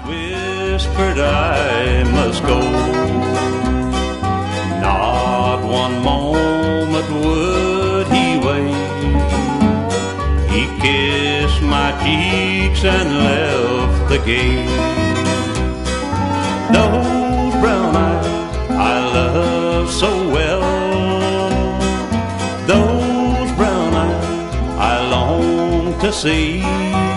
whispered I must go. Not one moment would he wait. He kissed my cheeks and left the gate. Those brown eyes I love so well, those brown eyes I long to see.